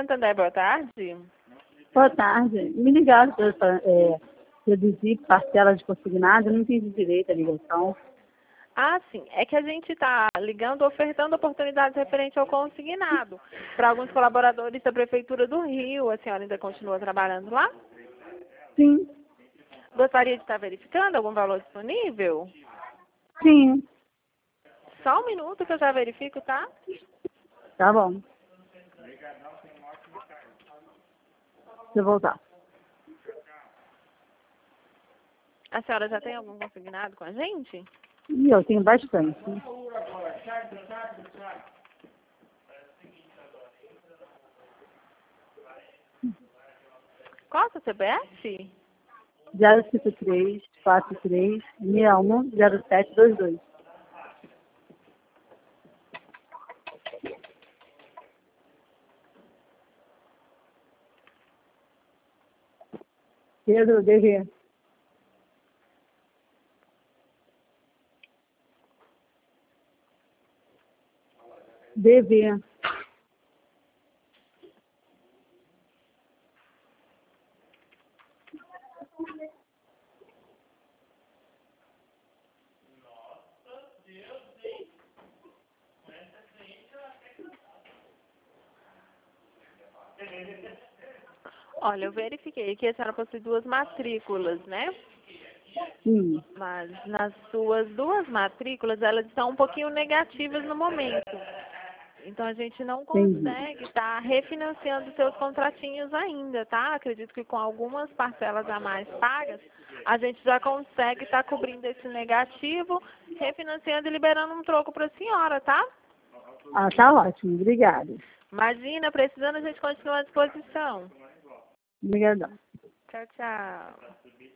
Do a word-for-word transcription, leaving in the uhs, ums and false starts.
Santander, boa tarde. Boa tarde. Me ligaram para é, reduzir parcela de consignado, eu não entendi direito a ligação. Ah, sim. É que a gente está ligando, ofertando oportunidades referentes ao consignado para alguns colaboradores da Prefeitura do Rio. A senhora ainda continua trabalhando lá? Sim, Gostaria de estar verificando algum valor disponível? sim. Só um minuto que eu já verifico, tá? Tá bom. Deixa eu voltar. A senhora já tem algum consignado com a gente? E eu tenho bastante. Qual é o seu C P F? zero cinco três, quatro três, seis um, zero sete dois dois. Pedro, D V. D V. Olha, eu verifiquei que a senhora possui duas matrículas, né? Sim, Mas nas suas duas matrículas, elas estão um pouquinho negativas no momento. Então, a gente não entendi. consegue estar refinanciando seus contratinhos ainda, tá? Acredito que com algumas parcelas a mais pagas, a gente já consegue estar cobrindo esse negativo, refinanciando e liberando um troco para a senhora, tá? Ah, tá ótimo. Obrigada. Imagina, precisando, a gente continua à disposição. Obrigadão. Tchau, tchau.